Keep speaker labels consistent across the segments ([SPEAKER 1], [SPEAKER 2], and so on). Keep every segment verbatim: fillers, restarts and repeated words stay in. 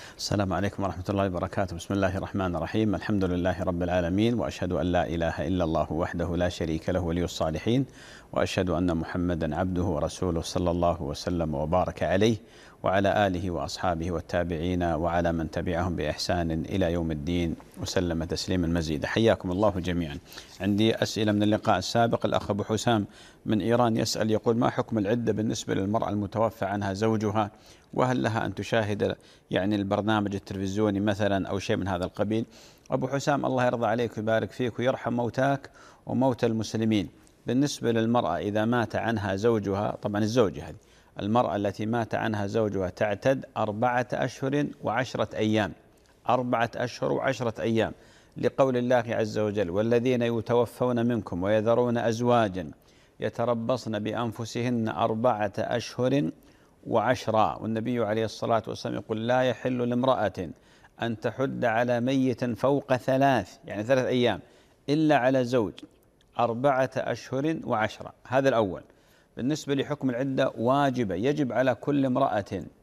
[SPEAKER 1] السلام عليكم ورحمة الله وبركاته. بسم الله الرحمن الرحيم. الحمد لله رب العالمين، وأشهد أن لا إله إلا الله وحده لا شريك له ولي الصالحين، وأشهد أن محمدا عبده ورسوله صلى الله وسلم وبارك عليه وعلى آله وأصحابه والتابعين وعلى من تبعهم بإحسان إلى يوم الدين وسلم تسليما مزيدا. حياكم الله جميعا. عندي أسئلة من اللقاء السابق. الأخ أبو حسام من إيران يسأل يقول: ما حكم العدة بالنسبة للمرأة المتوفى عنها زوجها، وهل لها أن تشاهد يعني البرنامج التلفزيوني مثلا أو شيء من هذا القبيل؟ أبو حسام الله يرضى عليك ويبارك فيك ويرحم موتاك وموتى المسلمين. بالنسبة للمرأة إذا مات عنها زوجها، طبعا الزوجة هذه المرأة التي مات عنها زوجها تعتد أربعة أشهر وعشرة أيام، أربعة أشهر وعشرة أيام، لقول الله عز وجل: والذين يتوفون منكم ويذرون أزواجا يتربصن بأنفسهن أربعة أشهر وعشرة. والنبي عليه الصلاة والسلام يقول: لا يحل لامرأة أن تحد على ميت فوق ثلاث، يعني ثلاث أيام، إلا على زوج أربعة أشهر وعشرة. هذا الأول. بالنسبة لحكم العدة، واجبة، يجب على كل امرأة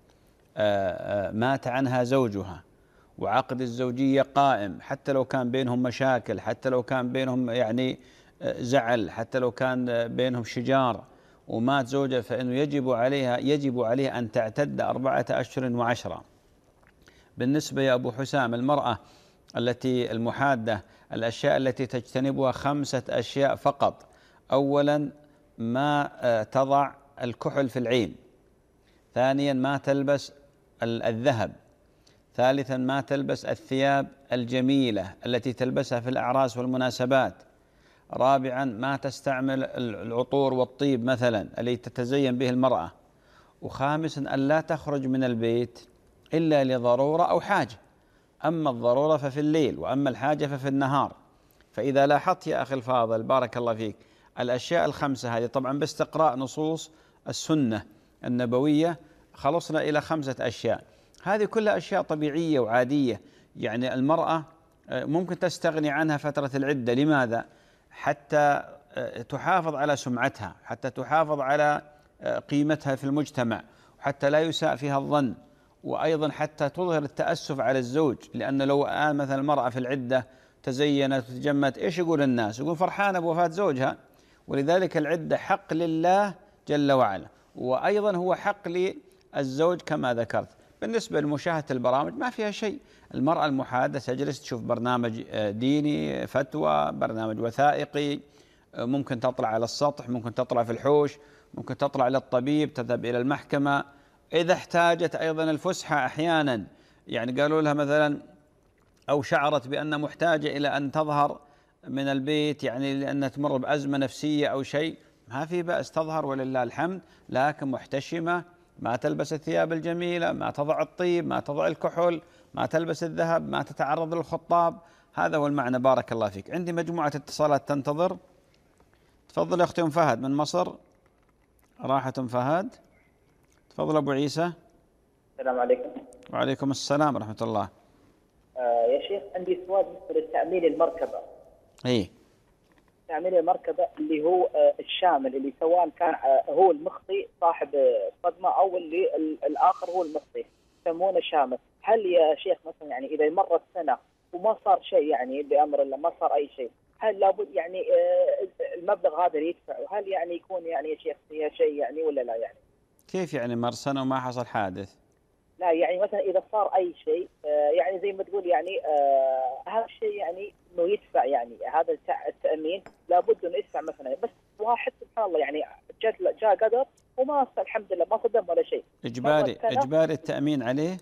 [SPEAKER 1] مات عنها زوجها وعقد الزوجية قائم، حتى لو كان بينهم مشاكل، حتى لو كان بينهم يعني زعل، حتى لو كان بينهم شجار، ومات زوجها، فإنه يجب عليها يجب عليها أن تعتد أربعة أشهر وعشرة. بالنسبة يا أبو حسام المرأة التي المحادة، الأشياء التي تجتنبها خمسة أشياء فقط. أولا ما تضع الكحل في العين. ثانيا ما تلبس الذهب. ثالثا ما تلبس الثياب الجميلة التي تلبسها في الأعراس والمناسبات. رابعا ما تستعمل العطور والطيب مثلا التي تتزين به المرأة. وخامسا أن لا تخرج من البيت إلا لضرورة أو حاجة. أما الضرورة ففي الليل، وأما الحاجة ففي النهار. فإذا لاحظت يا أخي الفاضل بارك الله فيك الأشياء الخمسة هذه، طبعا باستقراء نصوص السنة النبوية خلصنا إلى خمسة أشياء. هذه كلها أشياء طبيعية وعادية، يعني المرأة ممكن تستغني عنها فترة العدة. لماذا؟ حتى تحافظ على سمعتها، حتى تحافظ على قيمتها في المجتمع، وحتى لا يساء فيها الظن، وأيضا حتى تظهر التأسف على الزوج. لأن لو الآن مثلا المرأة في العدة تزينت وتجمت، إيش يقول الناس؟ يقول فرحانة بوفاة زوجها. ولذلك العدة حق لله جل وعلا، وأيضا هو حق للزوج كما ذكرت. بالنسبة لمشاهدة البرامج ما فيها شيء. المرأة المحادة تجلس تشوف برنامج ديني، فتوى، برنامج وثائقي، ممكن تطلع على السطح، ممكن تطلع في الحوش، ممكن تطلع للطبيب، تذهب إلى المحكمة. إذا احتاجت أيضا الفسحة أحيانا، يعني قالوا لها مثلا أو شعرت بأن محتاجة إلى أن تظهر من البيت، يعني لأنها تمر بأزمة نفسية أو شيء، ما في بأس تظهر ولله الحمد، لكن محتشمة، ما تلبس الثياب الجميلة، ما تضع الطيب، ما تضع الكحول، ما تلبس الذهب، ما تتعرض للخطاب. هذا هو المعنى. بارك الله فيك. عندي مجموعة اتصالات تنتظر. تفضل يا أختي أم فهد من مصر. راحت أم فهد. تفضل أبو عيسى.
[SPEAKER 2] السلام عليكم.
[SPEAKER 1] وعليكم السلام ورحمة الله.
[SPEAKER 2] آه يا شيخ عندي سؤال بالنسبة للتأمين المركبة.
[SPEAKER 1] إيه.
[SPEAKER 2] تأمين المركبة اللي هو آه الشامل، اللي سواء كان آه هو المخطي صاحب الصدمة أو اللي الآخر هو المخطي، يسمونه شامل. هل يا شيخ مثلا يعني إذا مرت سنة وما صار شيء، يعني بأمر الله ما صار أي شيء، هل لابد يعني آه المبلغ هذا يدفع؟ وهل يعني يكون يعني يا شيخ فيها شيء يعني ولا لا؟ يعني
[SPEAKER 1] كيف يعني مر سنة وما حصل حادث؟
[SPEAKER 2] لا يعني مثلا إذا صار أي شيء آه يعني زي ما تقول يعني آه هذا الشيء يعني إنه يدفع، يعني هذا التأمين لابد إنه يدفع مثلا. بس واحد سبحان الله يعني جاء جاء قدر وما الحمد لله ما صدم ولا شيء.
[SPEAKER 1] إجباري إجباري التأمين عليه؟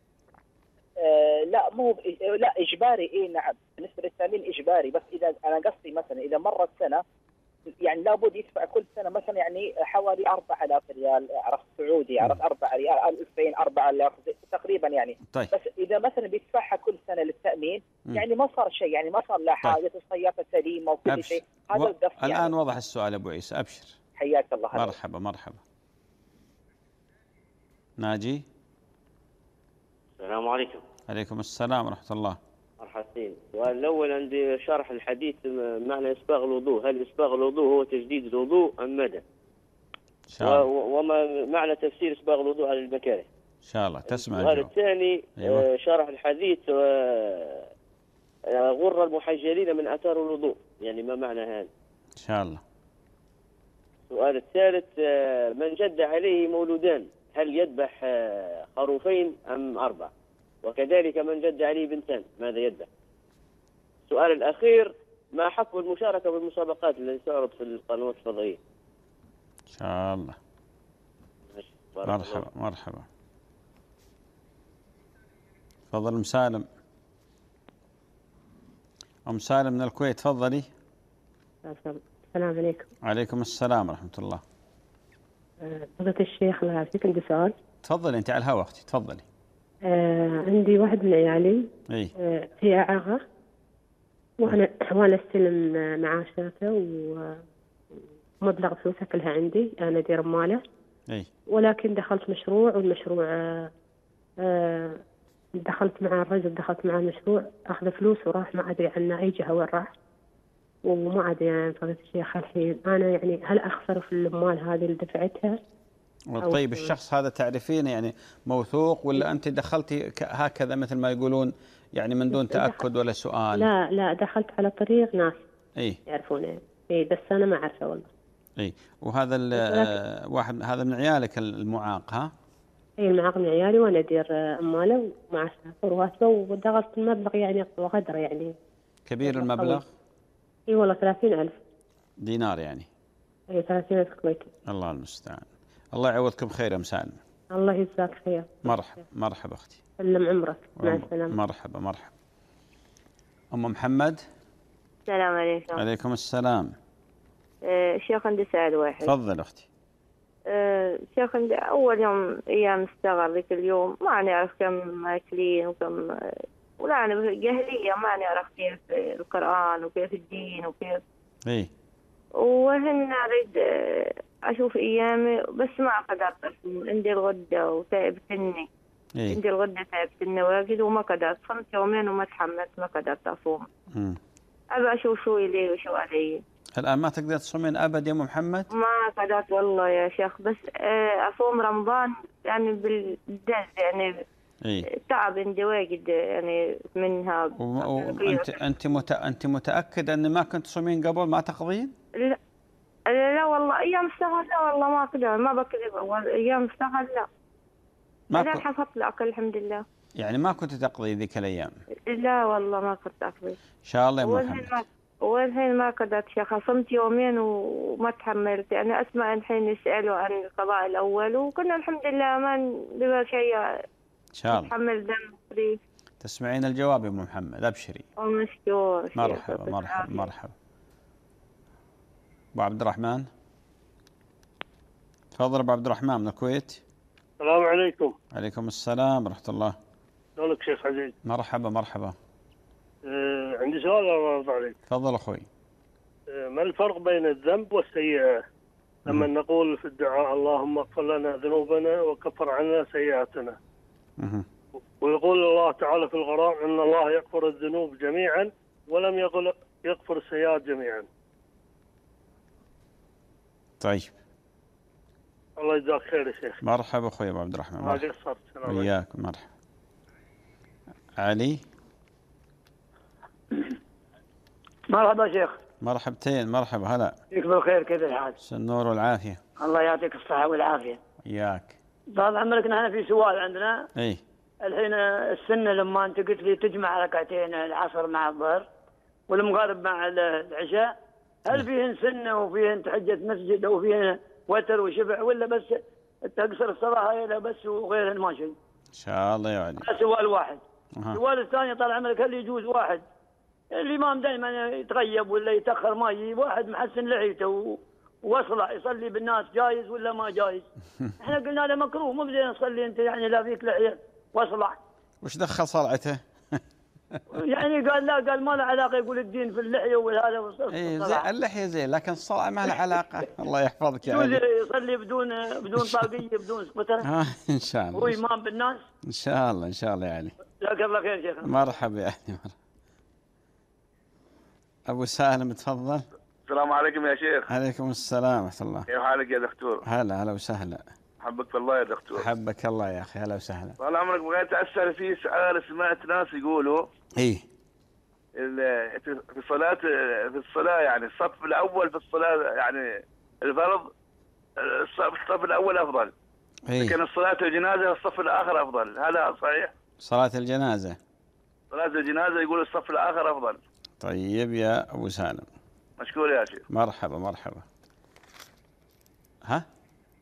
[SPEAKER 2] آه لا مو لا إجباري. إيه نعم بالنسبة للتأمين إجباري، بس إذا أنا قصدي مثلا إذا مرت سنة يعني لابد يدفع كل سنة مثلا يعني حوالي أربعة آلاف ريال، عرفت سعودي، عرفت أربعة ريال، ألفين، أربعة آلاف تقريبا يعني.
[SPEAKER 1] طيب.
[SPEAKER 2] بس إذا مثلا بيدفعها كل سنة للتأمين
[SPEAKER 1] م.
[SPEAKER 2] يعني ما صار شيء، يعني ما صار لا حاجة، طيب. السيارة سليمة وكل شيء. هذا
[SPEAKER 1] و...
[SPEAKER 2] الدفع
[SPEAKER 1] الآن
[SPEAKER 2] يعني.
[SPEAKER 1] وضح السؤال أبو عيسى. أبشر.
[SPEAKER 2] حياك الله.
[SPEAKER 1] مرحبا مرحبا. ناجي.
[SPEAKER 3] السلام عليكم.
[SPEAKER 1] عليكم السلام ورحمة الله.
[SPEAKER 3] مرحبتين. السؤال الأول عندي شرح الحديث معنى إسباغ الوضوء، هل إسباغ الوضوء هو تجديد الوضوء أم مدى؟ و... وما معنى تفسير إسباغ الوضوء على المكاره؟
[SPEAKER 1] شاء الله تسمع
[SPEAKER 3] السؤال
[SPEAKER 1] الجواب.
[SPEAKER 3] الثاني
[SPEAKER 1] أيوة.
[SPEAKER 3] آه، شرح الحديث آه، غر المحجلين من آثار الوضوء، يعني ما معنى هذا؟
[SPEAKER 1] إن شاء الله.
[SPEAKER 3] السؤال الثالث آه، من جد عليه مولودان هل يذبح آه، خروفين أم أربع؟ وكذلك من جد عليه بنتان ماذا يذبح؟ السؤال الأخير ما حكم المشاركة بالمسابقات التي تعرض في القنوات الفضائية؟
[SPEAKER 1] إن شاء الله. مرحبا مرحبا. تفضل أم سالم. أم سالم من الكويت تفضلي.
[SPEAKER 4] السلام عليكم.
[SPEAKER 1] عليكم السلام ورحمة الله.
[SPEAKER 4] فضيلة الشيخ الله يعافيك، عندي سؤال.
[SPEAKER 1] تفضلي أنت على الهواء أختي تفضلي.
[SPEAKER 4] آه عندي واحد من عيالي
[SPEAKER 1] إيه؟
[SPEAKER 4] آه هي إعاقة، وأنا وأنا أستلم معاشاته ومبلغ فلوسه كلها عندي، أنا أدير ماله.
[SPEAKER 1] إيه؟
[SPEAKER 4] ولكن دخلت مشروع والمشروع آه آه دخلت مع الرجل دخلت مع المشروع أخذ فلوس وراح، ما أدري عنه أي جهة وين راح، وما أدري يعني فضيلة الشيخ الحين أنا يعني هل أخسر في الأموال هذه اللي دفعتها؟
[SPEAKER 1] طيب الشخص هذا تعرفين يعني موثوق ولا أنت دخلتي هكذا مثل ما يقولون يعني من دون تأكد ولا سؤال؟
[SPEAKER 4] لا لا دخلت على طريق ناس
[SPEAKER 1] إيه؟
[SPEAKER 4] يعرفونه. إيه بس أنا ما أعرفه والله.
[SPEAKER 1] إيه وهذا واحد هذا من عيالك المعاق ها؟
[SPEAKER 4] إيه المعاق من عيالي وأنا أدير أمواله ومع ثروته وضغطت المبلغ يعني وقدر يعني.
[SPEAKER 1] كبير المبلغ؟
[SPEAKER 4] إيه والله ثلاثين ألف
[SPEAKER 1] دينار يعني.
[SPEAKER 4] إيه ثلاثين ألف كويتي.
[SPEAKER 1] الله المستعان. الله يعوضكم خير يا مسالم.
[SPEAKER 4] الله يجزاك خير.
[SPEAKER 1] مرحبا مرحبا أختي.
[SPEAKER 4] سلم عمرك مع السلامة.
[SPEAKER 1] مرحبا مرحبا. أم محمد.
[SPEAKER 5] السلام عليكم.
[SPEAKER 1] عليكم السلام.
[SPEAKER 5] أه شيخ عندي سؤال واحد.
[SPEAKER 1] تفضل أختي.
[SPEAKER 5] أه شيخ عندي أول يوم أيام اشتغل ذيك اليوم ما نعرف كم ماكلين وكم، ولا أنا جاهلية ما نعرف كيف القرآن وكيف الدين وكيف.
[SPEAKER 1] إيه.
[SPEAKER 5] وهن أريد أشوف أيامي بس ما قدرت، عندي الغدة وتعبتني.
[SPEAKER 1] إيه؟
[SPEAKER 5] عندي الغدة تعبتني واجد وما قدرت، صمت يومين وما تحملت ما قدرت أصوم.
[SPEAKER 1] امم
[SPEAKER 5] أبى أشوف شو إلي وشو علي.
[SPEAKER 1] الآن ما تقدر تصومين أبد يا أم محمد؟
[SPEAKER 5] ما قدرت والله يا شيخ، بس أصوم رمضان يعني بالدز يعني.
[SPEAKER 1] إيه؟
[SPEAKER 5] تعب عندي واجد يعني منها.
[SPEAKER 1] وأنت أنت مت... أنت متأكد أن ما كنت تصومين قبل ما تقضين؟
[SPEAKER 5] لا لا والله أيام اشتغل لا والله ما أقدر ما بكذب، أيام اشتغل لا. ما كنت حفظت الأكل الحمد لله.
[SPEAKER 1] يعني ما كنت تقضي ذيك الأيام؟
[SPEAKER 5] لا والله ما كنت أقضي.
[SPEAKER 1] إن شاء الله يا محمد.
[SPEAKER 5] والحين ما قدرت شيخ، صمت يومين وما تحملت. أنا يعني أسمع الحين يسألوا عن القضاء الأول وكنا الحمد لله ما نبغى شيء.
[SPEAKER 1] إن شاء الله.
[SPEAKER 5] تحمل ذنب.
[SPEAKER 1] تسمعين الجواب يا أم محمد أبشري.
[SPEAKER 5] ومشكور.
[SPEAKER 1] مرحبا مرحبا مرحبا. أبو عبد الرحمن. تفضل أبو عبد الرحمن من الكويت.
[SPEAKER 6] السلام عليكم.
[SPEAKER 1] عليكم السلام ورحمة الله.
[SPEAKER 6] شلونك شيخ عزيز؟
[SPEAKER 1] مرحبا مرحبا.
[SPEAKER 6] آه عندي سؤال الله يرضى عليك.
[SPEAKER 1] تفضل أخوي.
[SPEAKER 6] آه ما الفرق بين الذنب والسيئة؟ لما م- نقول في الدعاء اللهم اغفر لنا ذنوبنا وكفر عنا سيئاتنا.
[SPEAKER 1] م-
[SPEAKER 6] ويقول الله تعالى في الغرام ان الله يغفر الذنوب جميعا ولم يقل يغفر السيئات جميعا.
[SPEAKER 1] طيب.
[SPEAKER 6] الله يجزاك خير يا شيخ.
[SPEAKER 1] مرحبا اخوي ابو عبد الرحمن.
[SPEAKER 6] ما قصرت.
[SPEAKER 1] وياك مرحبا. علي.
[SPEAKER 7] مرحبا شيخ.
[SPEAKER 1] مرحبتين مرحبا هلا.
[SPEAKER 7] فيك بالخير كيف الحال؟
[SPEAKER 1] النور والعافيه.
[SPEAKER 7] الله يعطيك الصحه والعافيه.
[SPEAKER 1] وياك.
[SPEAKER 7] طال عمرك نحن في سؤال عندنا.
[SPEAKER 1] اي.
[SPEAKER 7] الحين السنه لما انت قلت لي تجمع ركعتين العصر مع الظهر والمغرب مع العشاء، هل فيهن سنه وفيهن تحجه مسجد او فيهن وتر وشفع ولا بس تقصر الصلاه هاي بس وغيرهن ما شيء؟
[SPEAKER 1] ان شاء الله يعني.
[SPEAKER 7] هذا سؤال واحد.
[SPEAKER 1] أه.
[SPEAKER 7] السؤال الثاني طال عمرك هل يجوز واحد الامام دائما يتغيب ولا يتاخر ما يجي، واحد محسن لحيته ووصله يصلي بالناس جايز ولا ما جايز؟ احنا قلنا له مكروه مو بزين تصلي انت يعني لا فيك لحيه وصله.
[SPEAKER 1] وش دخل صلعته؟
[SPEAKER 7] يعني قال لا قال ما له علاقه، يقول الدين في اللحيه وهذا والصلاه.
[SPEAKER 1] اي زين اللحيه زين لكن الصلاه ما لها علاقه. الله يحفظك يا علي.
[SPEAKER 7] يصلي بدون بدون طاقيه بدون سكوتر.
[SPEAKER 1] اه ان شاء الله.
[SPEAKER 7] هو امام بالناس.
[SPEAKER 1] ان شاء الله ان شاء الله يا علي.
[SPEAKER 7] جزاك الله خير شيخنا.
[SPEAKER 1] مرحبا يا علي. ابو سالم تفضل.
[SPEAKER 8] السلام عليكم يا شيخ.
[SPEAKER 1] عليكم السلام ورحمه الله.
[SPEAKER 8] كيف حالك يا دكتور؟
[SPEAKER 1] هلا هلا وسهلا.
[SPEAKER 8] حبك الله يا دكتور.
[SPEAKER 1] حبك الله يا أخي، هلا وسهلا.
[SPEAKER 8] طال عمرك بغيت أسأل في سؤال. سمعت ناس يقولوا
[SPEAKER 1] إيه
[SPEAKER 8] في الصلاة في الصلاة يعني الصف الأول في الصلاة يعني الفرض الصف الأول أفضل،
[SPEAKER 1] إيه؟
[SPEAKER 8] لكن الصلاة الجنازة الصف الآخر أفضل، هذا صحيح؟
[SPEAKER 1] صلاة الجنازة
[SPEAKER 8] صلاة الجنازة يقول الصف الآخر أفضل.
[SPEAKER 1] طيب يا أبو سالم،
[SPEAKER 8] مشكور يا شيخ.
[SPEAKER 1] مرحبا مرحبا. ها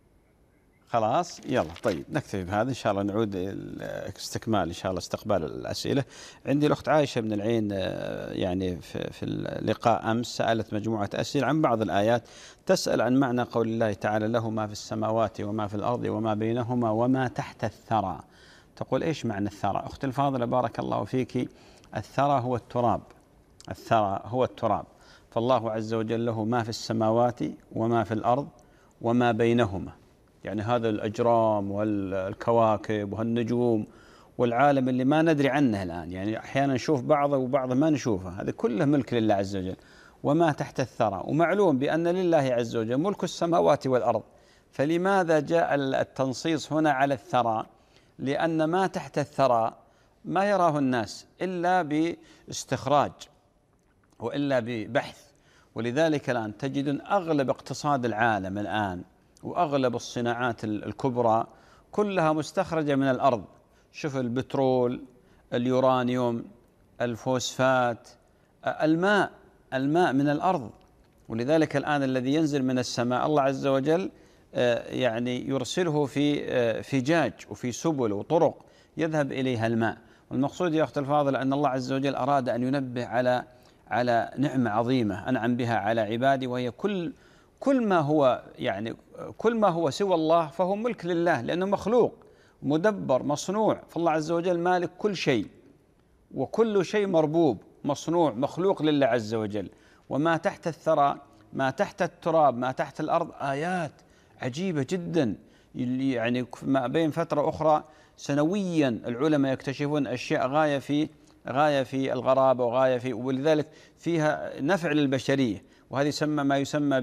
[SPEAKER 1] خلاص يلا. طيب نكتفي بهذا إن شاء الله، نعود استكمال إن شاء الله استقبال الأسئلة. عندي الأخت عائشة من العين يعني في, في اللقاء أمس سألت مجموعة أسئلة عن بعض الآيات، تسأل عن معنى قول الله تعالى له ما في السماوات وما في الأرض وما بينهما وما تحت الثرى. تقول إيش معنى الثرى؟ أخت الفاضلة بارك الله فيك، الثرى هو التراب، الثرى هو التراب. فالله عز وجل له ما في السماوات وما في الأرض وما بينهما، يعني هذا الأجرام والكواكب وهالنجوم والعالم اللي ما ندري عنه الآن، يعني أحيانا نشوف بعضه وبعضه ما نشوفه، هذا كله ملك لله عز وجل. وما تحت الثرى، ومعلوم بأن لله عز وجل ملك السماوات والأرض. فلماذا جاء التنصيص هنا على الثرى؟ لأن ما تحت الثرى ما يراه الناس إلا باستخراج وإلا ببحث، ولذلك الآن تجد أن أغلب اقتصاد العالم الآن وأغلب الصناعات الكبرى كلها مستخرجة من الأرض. شوف البترول، اليورانيوم، الفوسفات، الماء، الماء من الأرض. ولذلك الآن الذي ينزل من السماء الله عز وجل يعني يرسله في فجاج وفي سبل وطرق يذهب إليها الماء. والمقصود يا أخت الفاضل أن الله عز وجل أراد أن ينبه على على نعمة عظيمة أنعم بها على عبادي، وهي كل كل ما هو يعني كل ما هو سوى الله فهو ملك لله، لأنه مخلوق مدبر مصنوع. فالله عز وجل مالك كل شيء، وكل شيء مربوب مصنوع مخلوق لله عز وجل. وما تحت الثرى، ما تحت التراب، ما تحت الأرض آيات عجيبة جدا، يعني ما بين فترة أخرى سنويا العلماء يكتشفون أشياء غاية في غاية في الغرابة وغاية في، ولذلك فيها نفع للبشرية. وهذه يسمى ما يسمى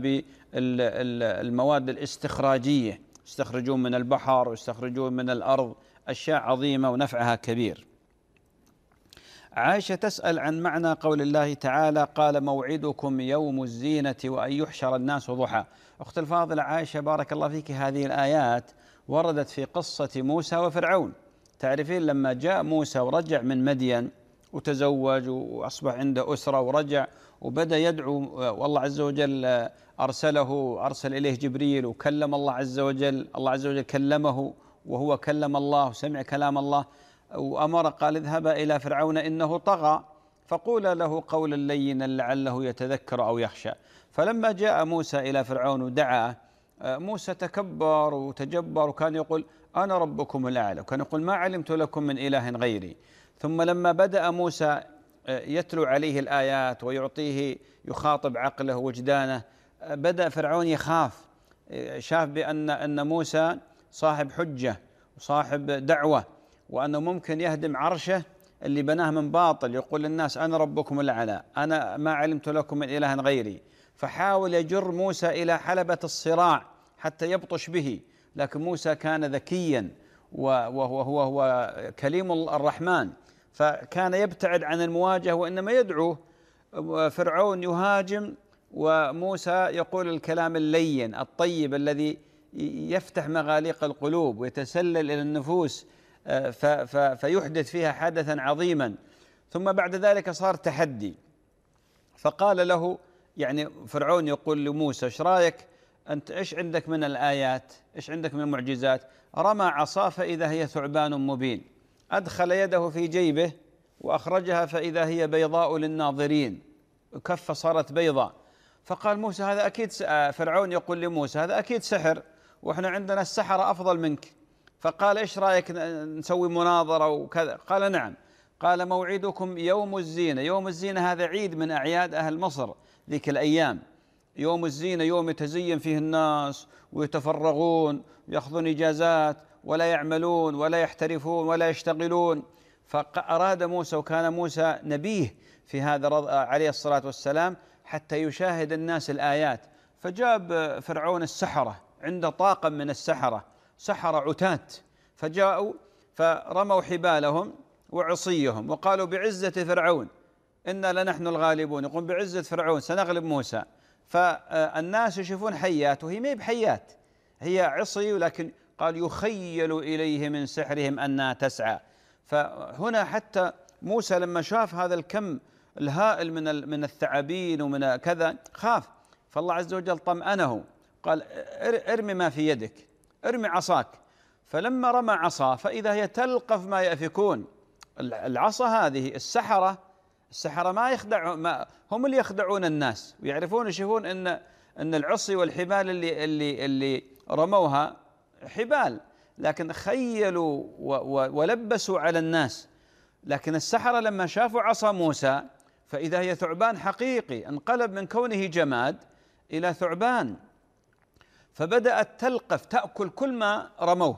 [SPEAKER 1] بالمواد الاستخراجية، يستخرجون من البحر ويستخرجون من الأرض أشياء عظيمة ونفعها كبير. عائشة تسأل عن معنى قول الله تعالى قال موعدكم يوم الزينة وأن يحشر الناس ضحى. أخت الفاضلة عائشة بارك الله فيك، هذه الآيات وردت في قصة موسى وفرعون. تعرفين لما جاء موسى ورجع من مدين وتزوج وأصبح عنده أسرة ورجع وبدأ يدعو، والله عز وجل أرسله أرسل إليه جبريل وكلم الله عز وجل، الله عز وجل كلمه وهو كلم الله وسمع كلام الله، وأمر قال اذهبا إلى فرعون إنه طغى فقولا له قولا لينا لعله يتذكر أو يخشى. فلما جاء موسى إلى فرعون ودعا، موسى تكبر وتجبر وكان يقول أنا ربكم الأعلى، وكان يقول ما علمت لكم من إله غيري. ثم لما بدأ موسى يتلو عليه الآيات ويعطيه يخاطب عقله ووجدانه، بدأ فرعون يخاف، شاف بأن أن موسى صاحب حجة وصاحب دعوة، وأنه ممكن يهدم عرشه اللي بناه من باطل، يقول للناس أنا ربكم الأعلى، أنا ما علمت لكم من إله غيري. فحاول يجر موسى إلى حلبة الصراع حتى يبطش به، لكن موسى كان ذكيا وهو هو هو كليم الرحمن، فكان يبتعد عن المواجهة وإنما يدعو. فرعون يهاجم وموسى يقول الكلام اللين الطيب الذي يفتح مغاليق القلوب ويتسلل إلى النفوس فيحدث فيها حدثا عظيما. ثم بعد ذلك صار تحدي، فقال له يعني فرعون يقول لموسى ايش رايك أنت، ايش عندك من الآيات، ايش عندك من المعجزات؟ رمى عصاه فإذا هي ثعبان مبين، أدخل يده في جيبه وأخرجها فإذا هي بيضاء للناظرين، كفة صارت بيضاء. فقال موسى هذا أكيد، فرعون يقول لموسى هذا أكيد سحر، وإحنا عندنا السحرة أفضل منك. فقال إيش رأيك نسوي مناظرة وكذا؟ قال نعم. قال موعدكم يوم الزينة. يوم الزينة هذا عيد من أعياد أهل مصر ذيك الأيام، يوم الزينة يوم يتزين فيه الناس ويتفرغون ويأخذون إجازات ولا يعملون ولا يحترفون ولا يشتغلون. فأراد موسى، وكان موسى نبيه في هذا عليه الصلاة والسلام، حتى يشاهد الناس الآيات. فجاب فرعون السحرة، عنده طاقم من السحرة، سحرة عتاة، فجاءوا فرموا حبالهم وعصيهم وقالوا بعزة فرعون إنا لنحن الغالبون، يقول بعزة فرعون سنغلب موسى. فالناس يشوفون حيات وهي ما هي بحيات، هي عصي، ولكن قال يخيل إليه من سحرهم أنها تسعى. فهنا حتى موسى لما شاف هذا الكم الهائل من من الثعابين ومن كذا خاف، فالله عز وجل طمأنه، قال ارمي ما في يدك، ارمي عصاك. فلما رمى عصا فإذا هي تلقف ما يأفكون. العصا هذه السحرة السحرة ما يخدعوا، ما هم اللي يخدعون الناس ويعرفون يشوفون ان ان العصي والحبال اللي اللي اللي رموها حبال، لكن خيلوا ولبسوا على الناس. لكن السحرة لما شافوا عصا موسى فإذا هي ثعبان حقيقي، انقلب من كونه جماد إلى ثعبان، فبدأت تلقف تأكل كل ما رموه.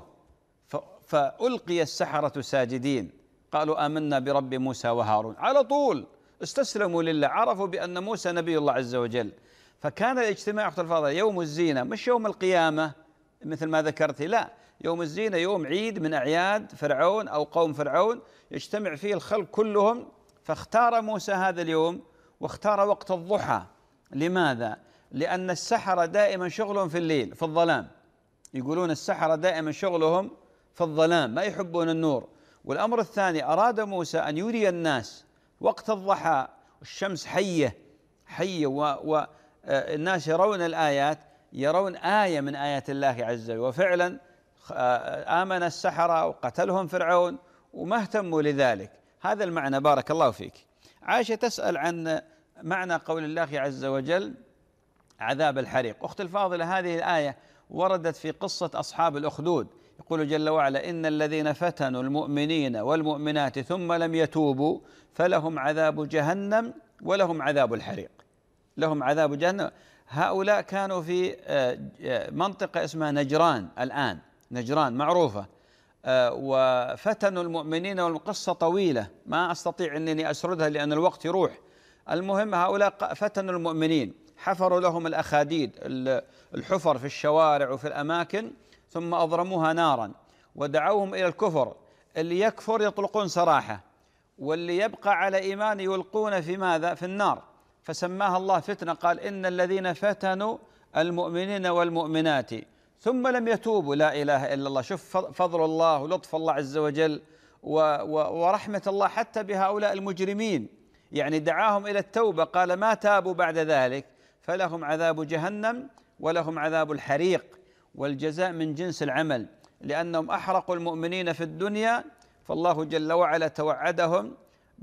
[SPEAKER 1] فألقي السحرة ساجدين قالوا آمنا برب موسى وهارون، على طول استسلموا لله، عرفوا بأن موسى نبي الله عز وجل. فكان الاجتماع أخت الفاضلة يوم الزينة، مش يوم القيامة مثل ما ذكرت، لا، يوم الزينة يوم عيد من أعياد فرعون أو قوم فرعون يجتمع فيه الخلق كلهم. فاختار موسى هذا اليوم واختار وقت الضحى. لماذا؟ لأن السحرة دائما شغلهم في الليل في الظلام، يقولون السحرة دائما شغلهم في الظلام، ما يحبون النور. والأمر الثاني أراد موسى أن يري الناس وقت الضحى الشمس حية حية والناس يرون الآيات، يرون آية من آيات الله عز وجل. وفعلا آمن السحرة وقتلهم فرعون وما اهتموا لذلك. هذا المعنى. بارك الله فيك. عائشة تسأل عن معنى قول الله عز وجل عذاب الحريق. أخت الفاضلة، هذه الآية وردت في قصة أصحاب الأخدود، يقول جل وعلا إن الذين فتنوا المؤمنين والمؤمنات ثم لم يتوبوا فلهم عذاب جهنم ولهم عذاب الحريق. لهم عذاب جهنم. هؤلاء كانوا في منطقة اسمها نجران، الآن نجران معروفة، وفتنوا المؤمنين، والقصة طويلة ما أستطيع أنني أسردها لأن الوقت يروح. المهم هؤلاء فتنوا المؤمنين، حفروا لهم الأخاديد الحفر في الشوارع وفي الأماكن، ثم أضرموها نارا ودعوهم إلى الكفر. اللي يكفر يطلقون سراحه، واللي يبقى على إيمان يلقون في ماذا؟ في النار. فسماها الله فتنة، قال إن الذين فتنوا المؤمنين والمؤمنات ثم لم يتوبوا. لا إله إلا الله. شوف فضل الله ولطف الله عز وجل ورحمة الله حتى بهؤلاء المجرمين، يعني دعاهم إلى التوبة، قال ما تابوا بعد ذلك فلهم عذاب جهنم ولهم عذاب الحريق. والجزاء من جنس العمل، لأنهم أحرقوا المؤمنين في الدنيا، فالله جل وعلا توعدهم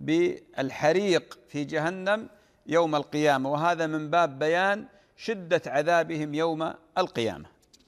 [SPEAKER 1] بالحريق في جهنم يوم القيامة، وهذا من باب بيان شدة عذابهم يوم القيامة.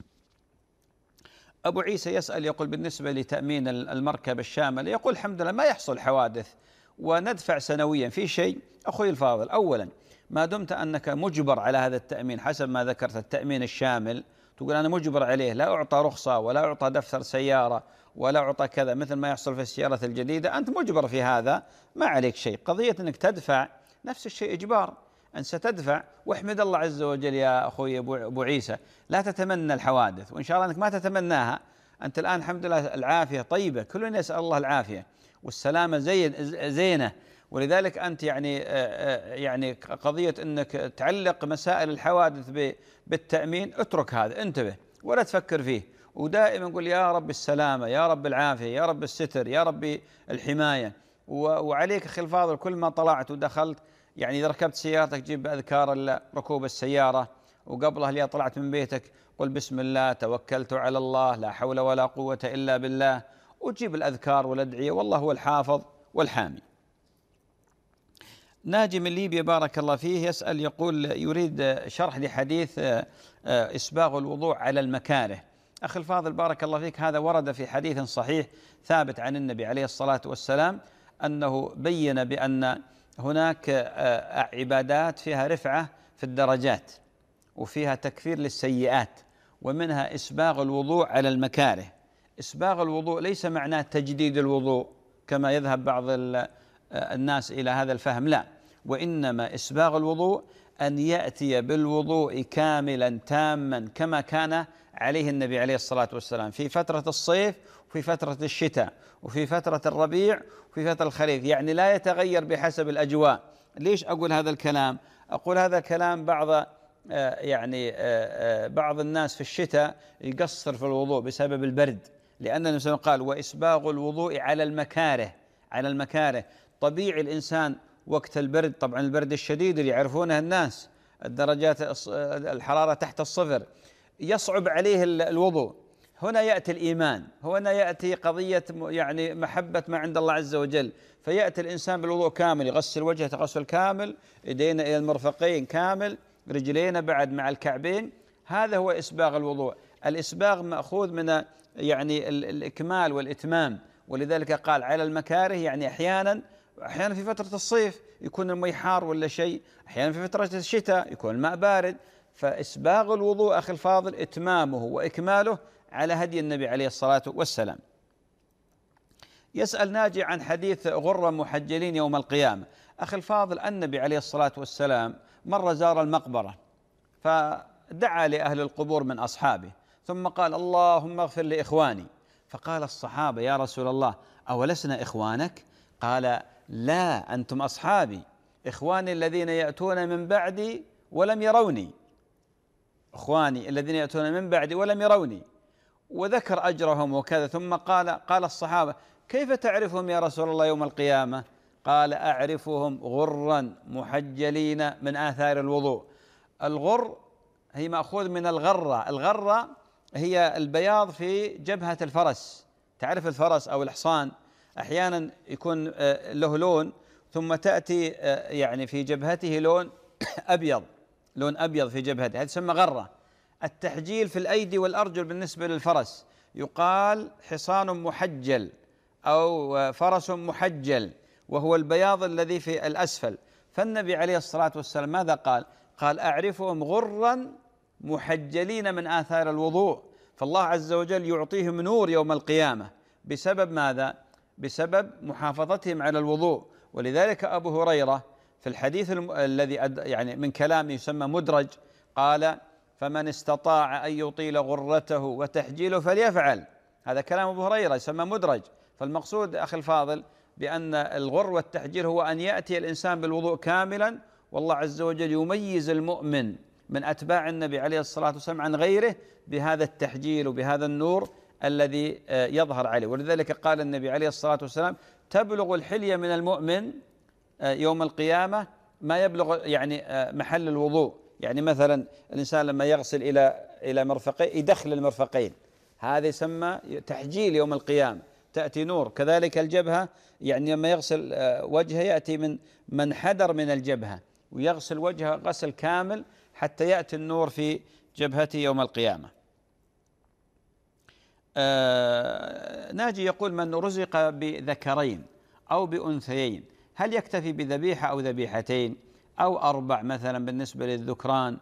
[SPEAKER 1] أبو عيسى يسأل يقول بالنسبة لتأمين المركب الشامل، يقول الحمد لله ما يحصل حوادث وندفع سنويا في شيء. أخوي الفاضل، أولا ما دمت أنك مجبر على هذا التأمين حسب ما ذكرت التأمين الشامل، تقول أنا مجبر عليه، لا أعطى رخصة ولا أعطى دفتر سيارة ولا أعطى كذا مثل ما يحصل في السيارة الجديدة، أنت مجبر في هذا، ما عليك شيء. قضية أنك تدفع نفس الشيء إجبار، أن ستدفع. واحمد الله عز وجل يا أخوي أبو عيسى، لا تتمنى الحوادث، وإن شاء الله أنك ما تتمناها. أنت الآن الحمد لله العافية طيبة، كلنا يسأل الله العافية والسلامة زين زينة. ولذلك أنت يعني يعني قضية أنك تعلق مسائل الحوادث بالتأمين، اترك هذا، انتبه ولا تفكر فيه، ودائما قل يا رب السلامة، يا رب العافية، يا رب الستر، يا رب الحماية. وعليك أخي الفاضل كل ما طلعت ودخلت، يعني إذا ركبت سيارتك جيب أذكار ركوب السيارة، وقبلها اللي طلعت من بيتك قل بسم الله توكلت على الله لا حول ولا قوة إلا بالله، وتجيب الأذكار والأدعية، والله هو الحافظ والحامي. ناجي من ليبيا بارك الله فيه يسأل يقول يريد شرح لحديث إسباغ الوضوء على المكاره. أخي الفاضل بارك الله فيك، هذا ورد في حديث صحيح ثابت عن النبي عليه الصلاة والسلام أنه بين بأن هناك عبادات فيها رفعة في الدرجات وفيها تكفير للسيئات، ومنها إسباغ الوضوء على المكاره. إسباغ الوضوء ليس معناه تجديد الوضوء كما يذهب بعض الناس إلى هذا الفهم، لا، وإنما إسباغ الوضوء أن يأتي بالوضوء كاملا تاما كما كان عليه النبي عليه الصلاة والسلام في فترة الصيف وفي فترة الشتاء وفي فترة الربيع وفي فترة الخريف، يعني لا يتغير بحسب الأجواء. ليش أقول هذا الكلام؟ أقول هذا الكلام بعض يعني بعض الناس في الشتاء يقصر في الوضوء بسبب البرد، لأن النبي صلى الله عليه وسلم قال وإسباغ الوضوء على المكاره، على المكاره. طبيعي الإنسان وقت البرد، طبعا البرد الشديد اللي يعرفونها الناس، الدرجات الحرارة تحت الصفر، يصعب عليه الوضوء. هنا يأتي الإيمان، هنا يأتي قضية يعني محبة ما عند الله عز وجل، فيأتي الإنسان بالوضوء كامل، يغسل وجهه تغسل كامل، يدينا إلى المرفقين كامل، رجلينا بعد مع الكعبين. هذا هو إسباغ الوضوء. الإسباغ مأخوذ من يعني الإكمال والإتمام، ولذلك قال على المكاره، يعني أحيانا أحيانا في فترة الصيف يكون الماء حار ولا شيء، أحيانا في فترة الشتاء يكون الماء بارد. فإسباغ الوضوء أخي الفاضل إتمامه وإكماله على هدي النبي عليه الصلاة والسلام. يسأل ناجي عن حديث غر محجلين يوم القيامة. أخي الفاضل، النبي عليه الصلاة والسلام مرة زار المقبرة فدعا لأهل القبور من أصحابه، ثم قال اللهم اغفر لإخواني. فقال الصحابة يا رسول الله أولسنا إخوانك؟ قال لا، أنتم أصحابي، إخواني الذين يأتون من بعدي ولم يروني، إخواني الذين يأتون من بعدي ولم يروني، وذكر أجرهم وكذا. ثم قال قال الصحابة كيف تعرفهم يا رسول الله يوم القيامة؟ قال أعرفهم غرا محجلين من آثار الوضوء. الغر هي مأخوذ من الغرة، الغرة هي البياض في جبهة الفرس. تعرف الفرس أو الحصان أحيانا يكون له لون، ثم تأتي يعني في جبهته لون أبيض، لون أبيض في جبهته، هذا يسمى غرة. التحجيل في الأيدي والأرجل بالنسبة للفرس يقال حصان محجل أو فرس محجل، وهو البياض الذي في الأسفل. فالنبي عليه الصلاة والسلام ماذا قال؟ قال أعرفهم غرا محجلين من آثار الوضوء. فالله عز وجل يعطيهم نور يوم القيامة بسبب ماذا؟ بسبب محافظتهم على الوضوء. ولذلك أبو هريرة في الحديث الذي يعني من كلامه يسمى مدرج قال فمن استطاع أن يطيل غرته وتحجيله فليفعل. هذا كلام أبو هريرة يسمى مدرج. فالمقصود أخي الفاضل بأن الغر والتحجيل هو أن يأتي الإنسان بالوضوء كاملا، والله عز وجل يميز المؤمن من أتباع النبي عليه الصلاة والسلام عن غيره بهذا التحجيل وبهذا النور الذي يظهر عليه. ولذلك قال النبي عليه الصلاة والسلام تبلغ الحلية من المؤمن يوم القيامة ما يبلغ يعني محل الوضوء. يعني مثلا الإنسان لما يغسل إلى إلى مرفقين يدخل المرفقين، هذا يسمى تحجيل يوم القيامة، تأتي نور. كذلك الجبهة، يعني لما يغسل وجهه يأتي من منحدر من الجبهة ويغسل وجهه غسل كامل حتى يأتي النور في جبهته يوم القيامة. آه ناجي يقول من رزق بذكرين أو بأنثيين هل يكتفي بذبيحة أو ذبيحتين أو أربع مثلا بالنسبة للذكران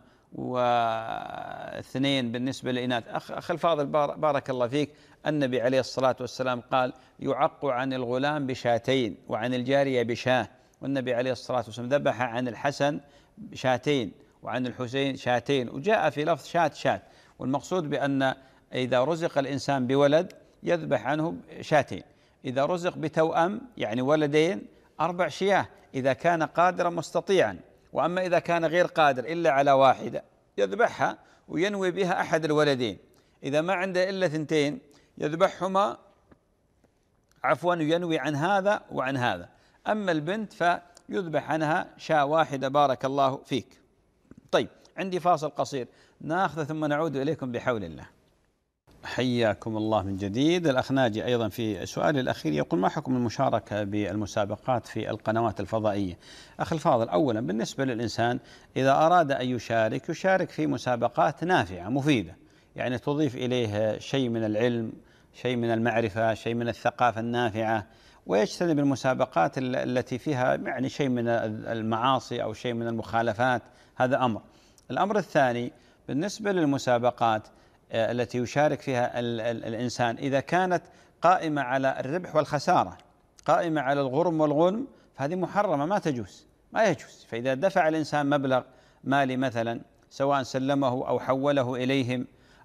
[SPEAKER 1] واثنين بالنسبة للإناث؟ أخ الفاضل بارك الله فيك، النبي عليه الصلاة والسلام قال يعق عن الغلام بشاتين وعن الجارية بشاه، والنبي عليه الصلاة والسلام ذبح عن الحسن شاتين وعن الحسين شاتين، وجاء في لفظ شات شات. والمقصود بأن إذا رزق الإنسان بولد يذبح عنه شاتين، إذا رزق بتوأم يعني ولدين أربع شياه إذا كان قادرا مستطيعا. وأما إذا كان غير قادر إلا على واحدة يذبحها وينوي بها أحد الولدين. إذا ما عنده إلا ثنتين يذبحهما عفوا ينوي عن هذا وعن هذا. أما البنت فيذبح عنها شاة واحدة. بارك الله فيك. طيب عندي فاصل قصير ناخذ ثم نعود إليكم بحول الله. حياكم الله من جديد. الأخ ناجي أيضا في سؤال الأخير يقول ما حكم المشاركة بالمسابقات في القنوات الفضائية؟ أخي الفاضل، أولا بالنسبة للإنسان إذا أراد أن يشارك يشارك في مسابقات نافعة مفيدة، يعني تضيف إليه شيء من العلم، شيء من المعرفة، شيء من الثقافة النافعة، ويجتنب المسابقات التي فيها يعني شيء من المعاصي أو شيء من المخالفات. هذا أمر. الأمر الثاني بالنسبة للمسابقات التي يشارك فيها الإنسان إذا كانت قائمة على الربح والخسارة، قائمة على الغرم والغنم، فهذه محرمة ما تجوز، ما يجوز. فإذا دفع الإنسان مبلغ مالي مثلا سواء سلمه أو حوله إليهم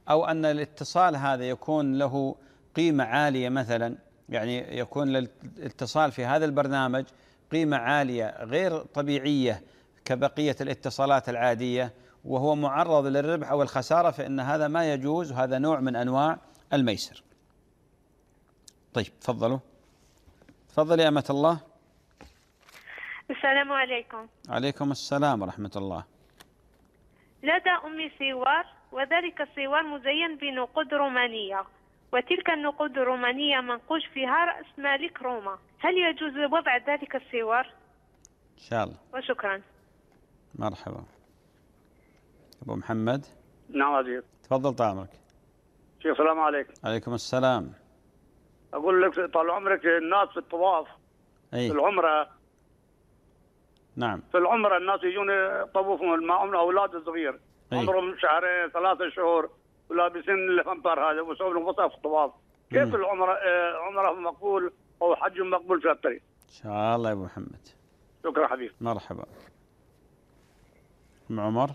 [SPEAKER 1] أو أن الاتصال هذا يكون له قيمة عالية مثلا، يعني يكون للاتصال في هذا البرنامج قيمة عالية غير طبيعية كبقية الاتصالات العادية، وهو معرض للربح أو الخسارة، فإن هذا ما يجوز، وهذا نوع من أنواع الميسر. طيب تفضلوا. تفضل يا أمة الله.
[SPEAKER 9] السلام عليكم.
[SPEAKER 1] عليكم السلام ورحمة الله.
[SPEAKER 9] لدى أمي سوار، وذلك السوار مزين بنقود رومانية، وتلك النقود الرومانية منقوش فيها رأس مالك روما، هل يجوز وضع ذلك السوار؟
[SPEAKER 1] إن شاء الله.
[SPEAKER 9] وشكرا.
[SPEAKER 1] مرحبا. أبو محمد.
[SPEAKER 10] نعم عزيز.
[SPEAKER 1] تفضل طال
[SPEAKER 10] شيخ. السلام عليكم.
[SPEAKER 1] عليكم السلام.
[SPEAKER 10] أقول لك طال عمرك، الناس في الطواف
[SPEAKER 1] أي.
[SPEAKER 10] في العمرة،
[SPEAKER 1] نعم،
[SPEAKER 10] في العمرة الناس يجون يطوفون معهم أولاد صغير عمرهم شهرين ثلاثة شهور ولابسين الفنطر هذا ويسوون لهم وصف في الطواف. كيف مم. العمرة عمرة مقبول أو حج مقبول في الطريق؟
[SPEAKER 1] إن شاء الله يا أبو محمد.
[SPEAKER 10] شكرا حبيبي.
[SPEAKER 1] مرحبا. أم عمر.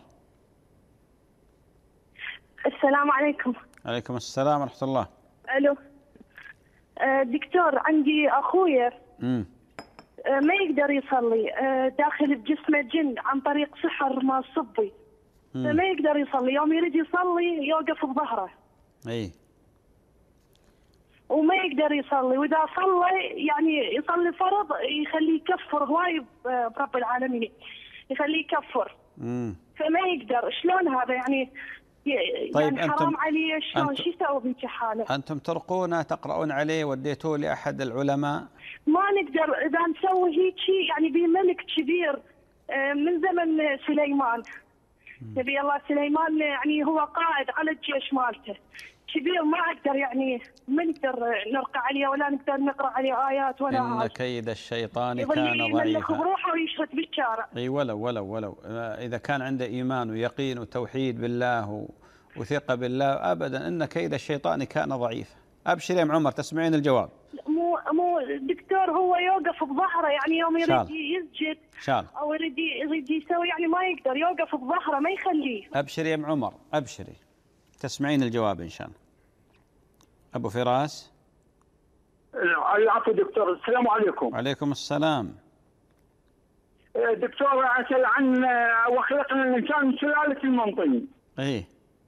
[SPEAKER 11] السلام عليكم.
[SPEAKER 1] عليكم السلام ورحمة الله.
[SPEAKER 11] ألو دكتور، عندي أخويا
[SPEAKER 1] امم
[SPEAKER 11] ما يقدر يصلي، داخل بجسمه جن عن طريق سحر ما صبي، فما يقدر يصلي، يوم يريد يصلي يوقف بظهره.
[SPEAKER 1] اي.
[SPEAKER 11] وما يقدر يصلي، واذا صلى يعني يصلي فرض يخليه يكفر هواي برب العالمين، يخليه يكفر.
[SPEAKER 1] امم
[SPEAKER 11] فما يقدر. شلون هذا يعني؟
[SPEAKER 1] طيب
[SPEAKER 11] يعني حرام عليه، شلون
[SPEAKER 1] أنتم
[SPEAKER 11] شو يسوي بنت حاله؟
[SPEAKER 1] أنتم ترقونه تقرؤون عليه وديتوه لأحد العلماء؟
[SPEAKER 11] ما نقدر إذا نسوي هيك، يعني بملك كبير من زمن سليمان، نبي الله سليمان، يعني هو قائد على الجيش مالته كبير، ما أقدر يعني ما نقدر نرقى عليه ولا نقدر نقرأ عليه آيات ولا
[SPEAKER 1] إن
[SPEAKER 11] عاج.
[SPEAKER 1] كيد الشيطان
[SPEAKER 11] يظل
[SPEAKER 1] كان
[SPEAKER 11] يملك
[SPEAKER 1] ضعيفا.
[SPEAKER 11] بروحه ويشرد بالشارع.
[SPEAKER 1] اي ولو ولو ولو إذا كان عنده إيمان ويقين وتوحيد بالله وثقة بالله، أبدا إن كيد الشيطان كان ضعيفا. أبشر يا أم عمر، تسمعين الجواب.
[SPEAKER 11] مو مو دكتور، هو يوقف بظهره، يعني يوم يريد يسجد
[SPEAKER 1] شال.
[SPEAKER 11] أو يريد يريد يسوي يعني ما يقدر، يوقف بظهره ما يخليه.
[SPEAKER 1] أبشري يا أم عمر، أبشري، تسمعين الجواب إن شاء الله. أبو فراس.
[SPEAKER 12] العفو دكتور. السلام عليكم.
[SPEAKER 1] وعليكم السلام.
[SPEAKER 12] دكتور أسأل عن وخلقنا الإنسان من سلالة المنطين.
[SPEAKER 1] إيه.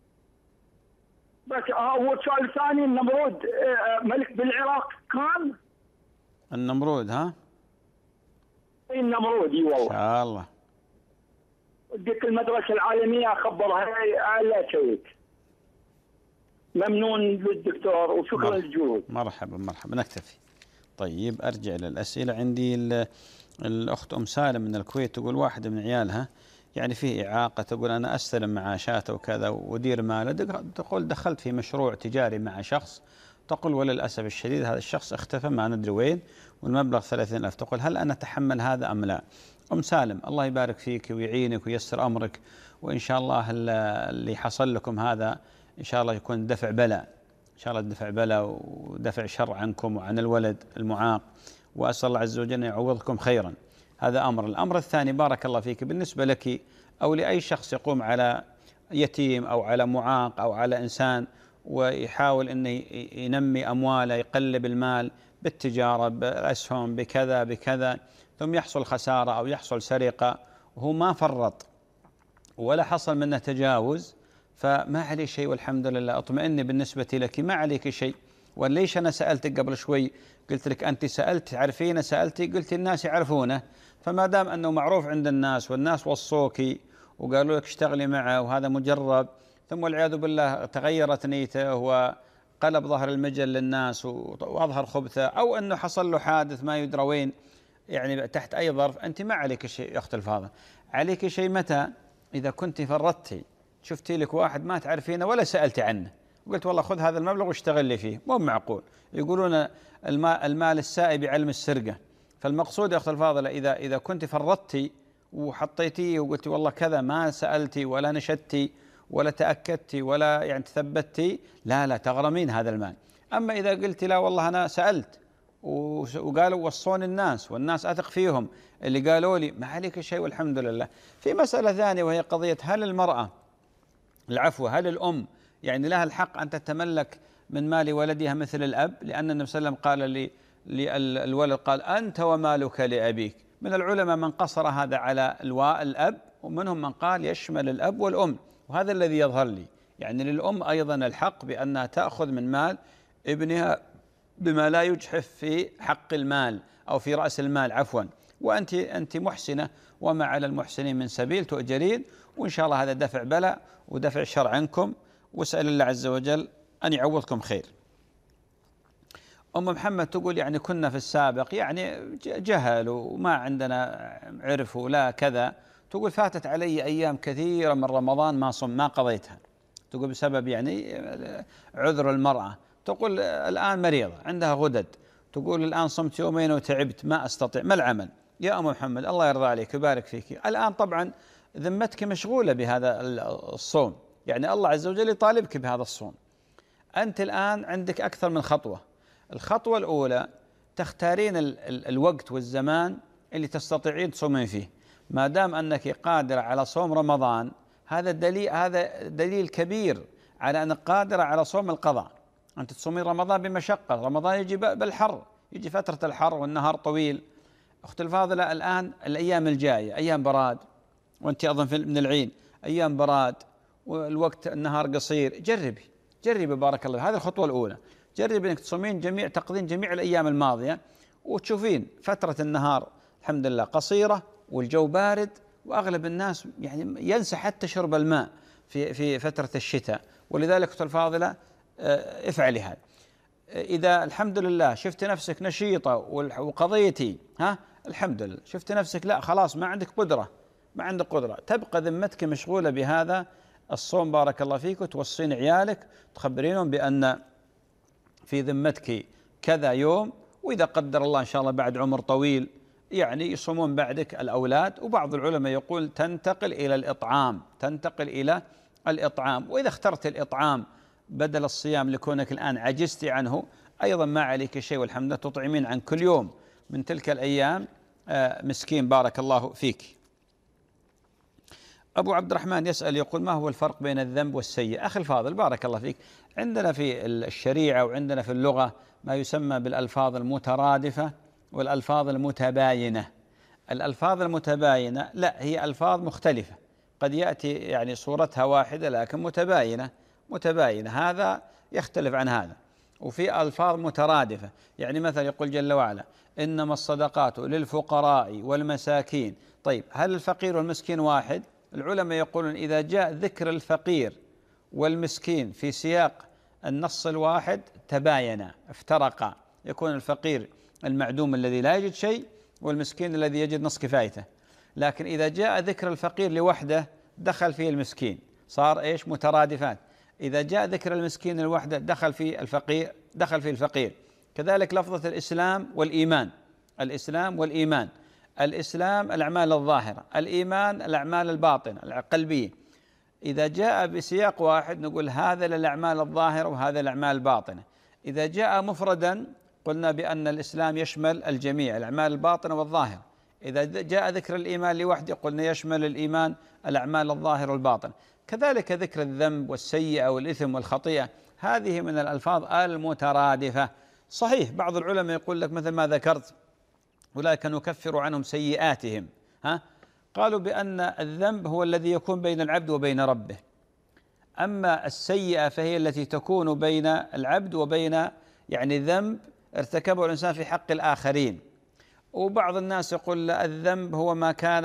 [SPEAKER 12] بس هو السؤال الثاني، النمرود ملك بالعراق كان؟
[SPEAKER 1] النمرود ها؟
[SPEAKER 12] اي النمرود اي والله.
[SPEAKER 1] ان شاء الله.
[SPEAKER 12] اديك المدرسة العالمية اخبرها لا شيء. ممنون للدكتور وشكرا للجهود.
[SPEAKER 1] مرحبا مرحبا، نكتفي. طيب ارجع للأسئلة. عندي الأخت أم سالم من الكويت تقول واحد من عيالها يعني فيه إعاقة، تقول أنا أستلم معاشاته وكذا ودير ماله، تقول دخلت في مشروع تجاري مع شخص، تقول وللأسف الشديد هذا الشخص اختفى ما ندري وين، والمبلغ ثلاثين ألف. تقول هل أنا أتحمل هذا أم لا؟ أم سالم الله يبارك فيك ويعينك وييسر أمرك، وإن شاء الله اللي حصل لكم هذا إن شاء الله يكون دفع بلاء، إن شاء الله دفع بلاء ودفع شر عنكم وعن الولد المعاق، وأسأل الله عز وجل أن يعوضكم خيرا. هذا أمر. الأمر الثاني بارك الله فيك، بالنسبة لك أو لأي شخص يقوم على يتيم أو على معاق أو على إنسان ويحاول أن ينمي أمواله، يقلب المال بالتجارة بالأسهم بكذا بكذا، ثم يحصل خسارة أو يحصل سرقة وهو ما فرط ولا حصل منه تجاوز، فما عليه شيء والحمد لله. اطمئني بالنسبة لك ما عليك شيء. وليش أنا سألتك قبل شوي قلت لك أنت سألت تعرفينه، سألتي قلت الناس يعرفونه، فما دام أنه معروف عند الناس والناس وصوكي وقالوا لك اشتغلي معه وهذا مجرب، ثم والعياذ بالله تغيرت نيته وقلب ظهر المجل للناس وأظهر خبثه، أو أنه حصل له حادث ما يدرى وين يعني تحت أي ظرف، أنت ما عليك شيء يا أخت الفاضل. عليك شيء متى؟ إذا كنت فرطتي شفتي لك واحد ما تعرفينه ولا سألتي عنه وقلت والله خذ هذا المبلغ واشتغل لي فيه، مو معقول. يقولون المال, المال السائب يعلم السرقة. فالمقصود يا أخت الفاضلة إذا إذا كنت فرطتي وحطيتيه وقلتي والله كذا ما سألتي ولا نشدتي ولا تأكدتي ولا يعني تثبتي، لا لا تغرمين هذا المال. أما إذا قلتي لا والله أنا سألت وقالوا وصون الناس والناس أثق فيهم اللي قالوا لي، ما عليك شيء والحمد لله. في مسألة ثانية وهي قضية هل المرأة العفو هل الأم يعني لها الحق أن تتملك من مال ولدها مثل الأب، لأن النبي صلى الله عليه وسلم قال للولد قال أنت ومالك لأبيك. من العلماء من قصر هذا على الأب، ومنهم من قال يشمل الأب والأم، وهذا الذي يظهر لي. يعني للأم أيضا الحق بأنها تأخذ من مال ابنها بما لا يجحف في حق المال أو في رأس المال عفوا. وأنت أنت محسنة وما على المحسنين من سبيل، تؤجرين، وإن شاء الله هذا دفع بلاء ودفع شر عنكم، واسأل الله عز وجل أن يعوضكم خير. أم محمد تقول يعني كنا في السابق يعني جهل وما عندنا عرف ولا كذا، تقول فاتت علي أيام كثيرة من رمضان ما صم ما قضيتها، تقول بسبب يعني عذر المرأة، تقول الآن مريضة عندها غدد، تقول الآن صمت يومين وتعبت ما أستطيع، ما العمل؟ يا أم محمد الله يرضى عليك ويبارك فيك، الآن طبعا ذمتك مشغولة بهذا الصوم، يعني الله عز وجل يطالبك بهذا الصوم. أنت الآن عندك أكثر من خطوة. الخطوة الأولى تختارين ال ال الوقت والزمان اللي تستطيعين تصومين فيه. ما دام أنك قادرة على صوم رمضان، هذا دليل هذا دليل كبير على أنك قادرة على صوم القضاء. أنت تصومين رمضان بمشقة، رمضان يجي بالحر، يجي فترة الحر والنهار طويل. أختي الفاضلة الآن الأيام الجاية أيام براد، وأنت أظن من العين أيام براد والوقت النهار قصير، جربي جربي بارك الله. هذه الخطوة الأولى، جربي أنك تصومين جميع تقضين جميع الأيام الماضية، وتشوفين فترة النهار الحمد لله قصيرة والجو بارد، وأغلب الناس يعني ينسى حتى شرب الماء في في فترة الشتاء. ولذلك أختي الفاضلة افعلي هذا. إذا الحمد لله شفت نفسك نشيطة وقضيتي ها الحمد لله، شفت نفسك لا خلاص ما عندك قدرة ما عندك قدرة، تبقى ذمتك مشغولة بهذا الصوم بارك الله فيك، وتوصين عيالك تخبرينهم بأن في ذمتك كذا يوم، وإذا قدر الله إن شاء الله بعد عمر طويل يعني يصومون بعدك الأولاد. وبعض العلماء يقول تنتقل إلى الإطعام، تنتقل إلى الإطعام. وإذا اخترت الإطعام بدل الصيام لكونك الآن عجزتي عنه، أيضا ما عليك شيء والحمد لله، تطعمين عن كل يوم من تلك الأيام مسكين بارك الله فيك. أبو عبد الرحمن يسأل يقول ما هو الفرق بين الذنب والسيئة؟ أخي الفاضل بارك الله فيك، عندنا في الشريعة وعندنا في اللغة ما يسمى بالألفاظ المترادفة والألفاظ المتباينة. الألفاظ المتباينة لا هي ألفاظ مختلفة، قد يأتي يعني صورتها واحدة لكن متباينة متباينة هذا يختلف عن هذا. وفي ألفاظ مترادفة، يعني مثلا يقول جل وعلا إنما الصدقات للفقراء والمساكين. طيب هل الفقير والمسكين واحد؟ العلماء يقولون إذا جاء ذكر الفقير والمسكين في سياق النص الواحد تباينا افترقا، يكون الفقير المعدوم الذي لا يجد شيء، والمسكين الذي يجد نصف كفايته. لكن إذا جاء ذكر الفقير لوحده دخل فيه المسكين، صار إيش مترادفات. إذا جاء ذكر المسكين لوحده دخل فيه الفقير دخل فيه الفقير. كذلك لفظة الإسلام والإيمان، الإسلام والإيمان، الإسلام الأعمال الظاهرة، الإيمان الأعمال الباطنة القلبية. إذا جاء بسياق واحد نقول هذا للأعمال الظاهرة وهذا الأعمال الباطنة. إذا جاء مفردا قلنا بأن الإسلام يشمل الجميع الأعمال الباطنة والظاهرة. إذا جاء ذكر الإيمان لوحده قلنا يشمل الإيمان الأعمال الظاهرة والباطنة. كذلك ذكر الذنب والسيئة والإثم والخطيئة، هذه من الألفاظ المترادفة. صحيح بعض العلماء يقول لك مثل ما ذكرت أولئك نكفر عنهم سيئاتهم، ها قالوا بأن الذنب هو الذي يكون بين العبد وبين ربه، أما السيئة فهي التي تكون بين العبد وبين يعني ذنب ارتكبه الإنسان في حق الآخرين. وبعض الناس يقول الذنب هو ما كان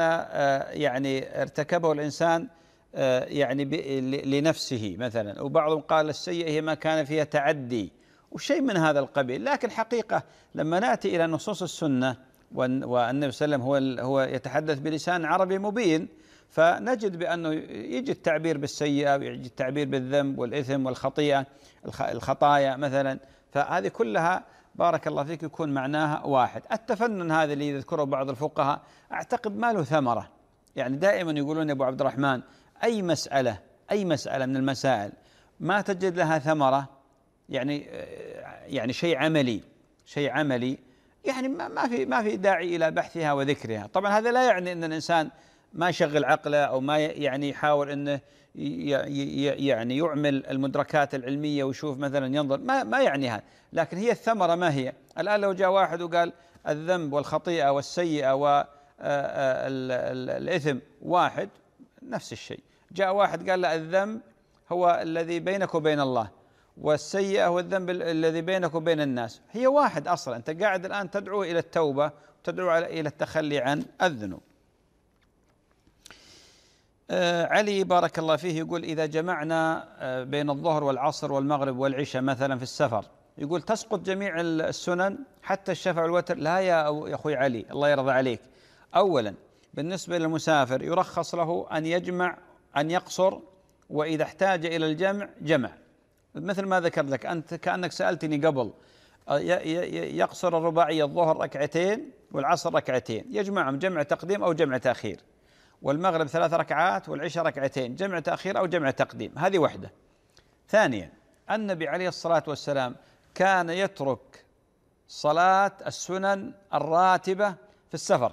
[SPEAKER 1] يعني ارتكبه الإنسان يعني لنفسه مثلا، وبعضهم قال السيئة هي ما كان فيها تعدي وشيء من هذا القبيل. لكن حقيقة لما نأتي إلى نصوص السنة والنبي صلى الله عليه وسلم هو هو يتحدث بلسان عربي مبين، فنجد بأنه يجي التعبير بالسيئة ويجي التعبير بالذنب والإثم والخطيئة الخطايا مثلا، فهذه كلها بارك الله فيك يكون معناها واحد. التفنن هذا اللي يذكره بعض الفقهاء أعتقد ما له ثمرة، يعني دائما يقولون يا أبو عبد الرحمن أي مسألة أي مسألة من المسائل ما تجد لها ثمرة، يعني يعني شيء عملي شيء عملي يعني ما في ما في داعي إلى بحثها وذكرها. طبعا هذا لا يعني أن الإنسان ما يشغل عقله أو ما يعني يحاول أنه يعني يعمل المدركات العلمية ويشوف مثلا ينظر، ما ما يعني هذا. لكن هي الثمرة ما هي؟ الآن لو جاء واحد وقال الذنب والخطيئة والسيئة والإثم واحد، نفس الشيء. جاء واحد قال لا، الذنب هو الذي بينك وبين الله، والسيئة هو الذنب الذي بينك وبين الناس، هي واحد أصلا. أنت قاعد الآن تدعو إلى التوبة، تدعو إلى التخلي عن الذنوب. آه علي بارك الله فيه يقول إذا جمعنا آه بين الظهر والعصر والمغرب والعشاء مثلا في السفر، يقول تسقط جميع السنن حتى الشفع والوتر؟ لا يا أخوي علي الله يرضى عليك. أولا بالنسبة للمسافر يرخص له أن يجمع أن يقصر، وإذا احتاج إلى الجمع جمع، مثل ما ذكرت لك أنت كأنك سألتني قبل. يقصر الرباعية الظهر ركعتين والعصر ركعتين، يجمعهم جمع تقديم أو جمع تأخير، والمغرب ثلاث ركعات والعشاء ركعتين جمع تأخير أو جمع تقديم، هذه وحدة. ثانيا النبي عليه الصلاة والسلام كان يترك صلاة السنن الراتبة في السفر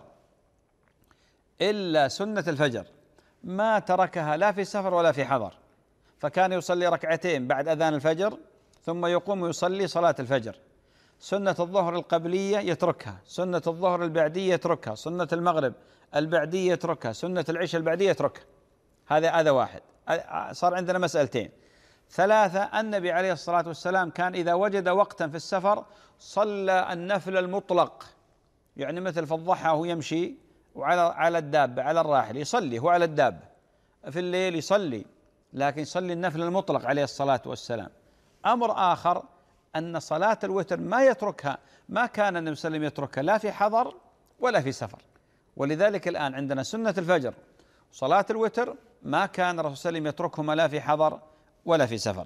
[SPEAKER 1] إلا سنة الفجر، ما تركها لا في سفر ولا في حضر، فكان يصلي ركعتين بعد أذان الفجر ثم يقوم ويصلي صلاة الفجر. سنة الظهر القبلية يتركها، سنة الظهر البعدية يتركها، سنة المغرب البعدية يتركها، سنة العشاء البعدية يتركها. هذا هذا واحد، صار عندنا مسألتين. ثلاثة النبي عليه الصلاة والسلام كان إذا وجد وقتا في السفر صلى النفل المطلق، يعني مثل في الضحى هو يمشي وعلى على الدابة على الراحل يصلي، هو على الدابة في الليل يصلي، لكن يصلي النفل المطلق عليه الصلاة والسلام. أمر آخر أن صلاة الوتر ما يتركها، ما كان النبي صلى الله عليه وسلم يتركها لا في حضر ولا في سفر، ولذلك الآن عندنا سنة الفجر وصلاة الوتر ما كان الرسول صلى الله عليه وسلم يتركهما لا في حضر ولا في سفر.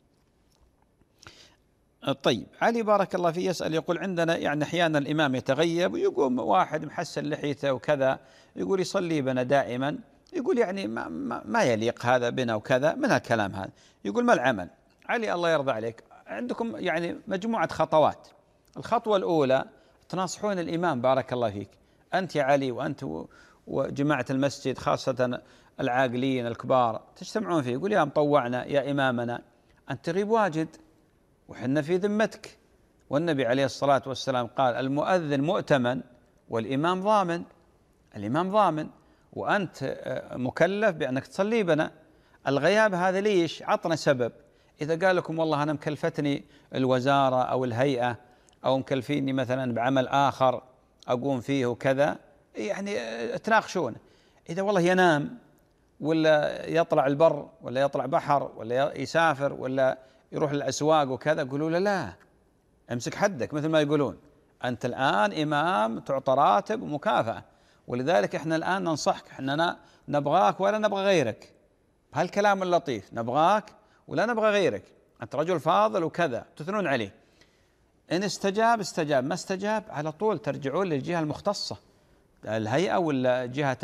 [SPEAKER 1] طيب علي بارك الله فيه يسأل يقول عندنا يعني أحيانا الإمام يتغيب ويقوم واحد محسن لحيته وكذا، يقول يصلي بنا دائما، يقول يعني ما, ما, ما يليق هذا بنا وكذا من هالكلام هذا. يقول ما العمل؟ علي الله يرضى عليك، عندكم يعني مجموعة خطوات. الخطوة الأولى تناصحون الإمام بارك الله فيك، أنت يا علي وأنت وجماعة المسجد خاصة العاقلين الكبار تجتمعون فيه، يقول يا مطوعنا يا إمامنا أنت تغيب واجد وحنا في ذمتك، والنبي عليه الصلاة والسلام قال المؤذن مؤتمن والإمام ضامن، الإمام ضامن وأنت مكلف بأنك تصلي بنا. الغياب هذا ليش؟ عطنا سبب. إذا قال لكم والله أنا مكلفتني الوزارة أو الهيئة أو مكلفيني مثلا بعمل آخر أقوم فيه وكذا، يعني تناقشون. إذا والله ينام ولا يطلع البر ولا يطلع بحر ولا يسافر ولا يروح للأسواق وكذا، قولوا له لا امسك حدك، مثل ما يقولون أنت الآن إمام تعطى راتب ومكافأة، ولذلك إحنا الآن ننصحك، إحنا نبغاك ولا نبغى غيرك، بهالكلام اللطيف نبغاك ولا نبغى غيرك، أنت رجل فاضل وكذا تثنون عليه. إن استجاب استجاب، ما استجاب على طول ترجعون للجهة المختصة، الهيئة ولا جهة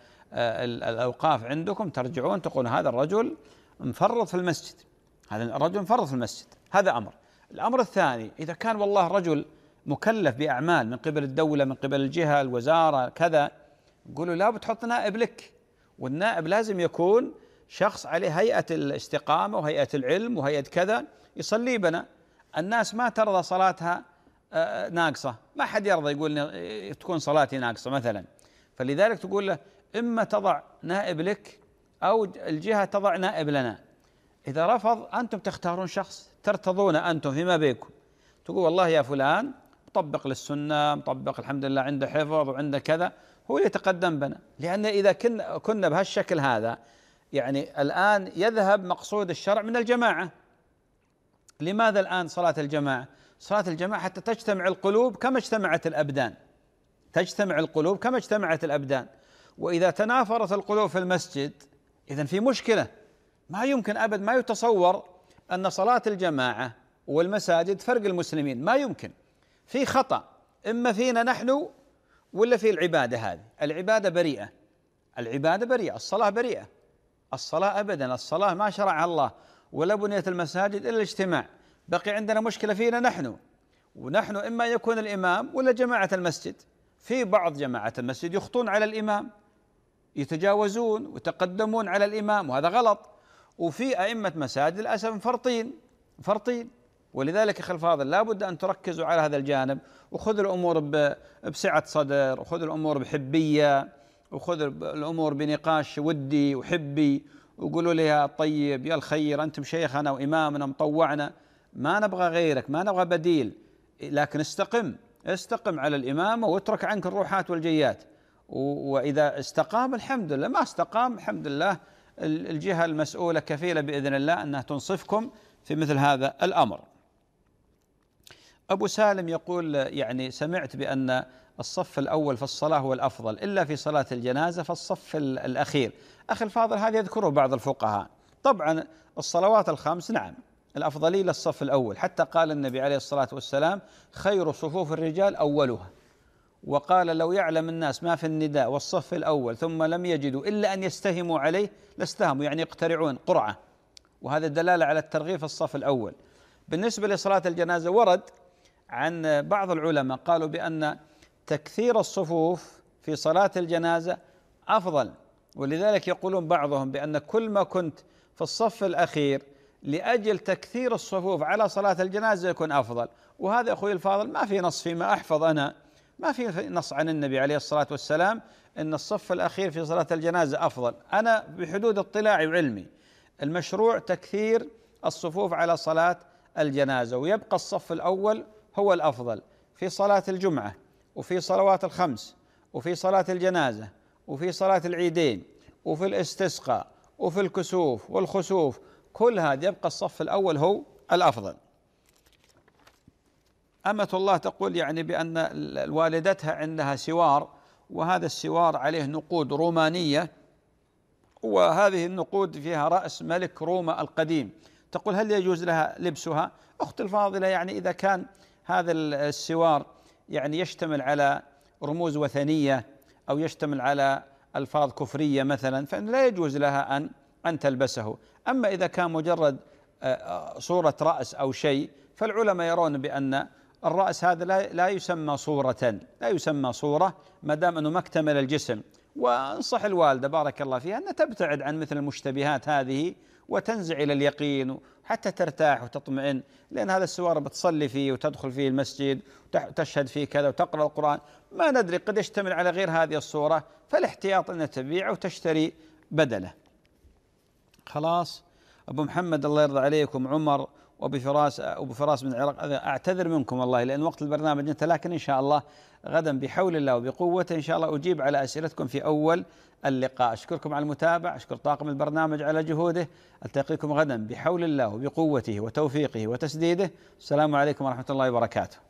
[SPEAKER 1] الأوقاف عندكم، ترجعون تقول هذا الرجل مفرط في المسجد، هذا الرجل مفرط في المسجد. هذا أمر. الأمر الثاني إذا كان والله رجل مكلف بأعمال من قبل الدولة من قبل الجهة الوزارة كذا، قولوا لا بتحط نائب لك، والنائب لازم يكون شخص عليه هيئة الاستقامة وهيئة العلم وهيئة كذا يصلي بنا. الناس ما ترضى صلاتها ناقصة، ما حد يرضى يقول تكون صلاتي ناقصة مثلا، فلذلك تقول له إما تضع نائب لك أو الجهة تضع نائب لنا. إذا رفض أنتم تختارون شخص ترتضون أنتم فيما بينكم، تقول والله يا فلان مطبق للسنة، مطبق الحمد لله عنده حفظ وعنده كذا، هو يتقدم بنا. لأن إذا كنا كنا بهالشكل هذا يعني الآن يذهب مقصود الشرع من الجماعة. لماذا الآن صلاة الجماعة؟ صلاة الجماعة حتى تجتمع القلوب كما اجتمعت الأبدان، تجتمع القلوب كما اجتمعت الأبدان. وإذا تنافرت القلوب في المسجد إذن في مشكلة. ما يمكن أبد، ما يتصور أن صلاة الجماعة والمساجد فرق المسلمين، ما يمكن. في خطأ إما فينا نحن ولا في العبادة هذه. العبادة بريئة، العبادة بريئة، الصلاة بريئة، الصلاة أبدا الصلاة ما شرعها الله ولا بنيت المساجد إلا الاجتماع. بقي عندنا مشكلة فينا نحن، ونحن إما يكون الإمام ولا جماعة المسجد. في بعض جماعة المسجد يخطون على الإمام، يتجاوزون ويتقدمون على الإمام، وهذا غلط. وفي أئمة مساجد للأسف فرطين فرطين ولذلك أخي الفاضل لا بد أن تركزوا على هذا الجانب، وخذوا الأمور بسعة صدر، وخذوا الأمور بحبية، وخذوا الأمور بنقاش ودي وحبي، وقولوا لي يا طيب يا الخير أنتم شيخنا وإمامنا مطوعنا، ما نبغى غيرك، ما نبغى بديل، لكن استقم استقم على الإمامة واترك عنك الروحات والجيات. وإذا استقام الحمد لله، ما استقام الحمد لله الجهة المسؤولة كفيلة بإذن الله أنها تنصفكم في مثل هذا الأمر. أبو سالم يقول يعني سمعت بأن الصف الأول في الصلاة هو الأفضل إلا في صلاة الجنازة فالصف الأخير. أخي الفاضل هذا يذكره بعض الفقهاء. طبعا الصلوات الخمس نعم الأفضلية للصف الأول، حتى قال النبي عليه الصلاة والسلام خير صفوف الرجال أولها، وقال لو يعلم الناس ما في النداء والصف الأول ثم لم يجدوا إلا أن يستهموا عليه لاستهموا، يعني يقترعون قرعة، وهذا دلالة على الترغيب في الصف الأول. بالنسبة لصلاة الجنازة ورد عن بعض العلماء قالوا بأن تكثير الصفوف في صلاة الجنازة أفضل، ولذلك يقولون بعضهم بأن كل ما كنت في الصف الأخير لأجل تكثير الصفوف على صلاة الجنازة يكون أفضل. وهذا أخوي الفاضل ما في نص فيما أحفظ أنا، ما في نص عن النبي عليه الصلاة والسلام أن الصف الأخير في صلاة الجنازة أفضل. أنا بحدود اطلاعي وعلمي المشروع تكثير الصفوف على صلاة الجنازة، ويبقى الصف الأول هو الأفضل في صلاة الجمعة وفي صلوات الخمس وفي صلاة الجنازة وفي صلاة العيدين وفي الاستسقاء وفي الكسوف والخسوف، كل هذا يبقى الصف الأول هو الأفضل. أمة الله تقول يعني بأن والدتها عندها سوار، وهذا السوار عليه نقود رومانية، وهذه النقود فيها رأس ملك روما القديم. تقول هل يجوز لها لبسها؟ أخت الفاضلة يعني إذا كان هذا السوار يعني يشتمل على رموز وثنية أو يشتمل على ألفاظ كفرية مثلا فإن لا يجوز لها أن أن تلبسه. أما إذا كان مجرد صورة رأس أو شيء فالعلماء يرون بأن الرأس هذا لا يسمى صورة، لا يسمى صورة ما دام أنه ما اكتمل الجسم. وانصح الوالدة بارك الله فيها أن تبتعد عن مثل المشتبهات هذه وتنزع إلى اليقين حتى ترتاح وتطمئن، لأن هذا السوار بتصلي فيه وتدخل فيه المسجد وتشهد فيه كذا وتقرأ القرآن، ما ندري قد يشتمل على غير هذه الصورة، فالاحتياط أن تبيعه وتشتري بدله. خلاص أبو محمد الله يرضى عليكم عمر وأبو فراس أبو فراس من العراق، أعتذر منكم والله لأن وقت البرنامج انتهى، لكن إن شاء الله غدا بحول الله وبقوته إن شاء الله أجيب على أسئلتكم في أول اللقاء. أشكركم على المتابعة، أشكر طاقم البرنامج على جهوده، ألتقيكم غدا بحول الله وبقوته وتوفيقه وتسديده. السلام عليكم ورحمة الله وبركاته.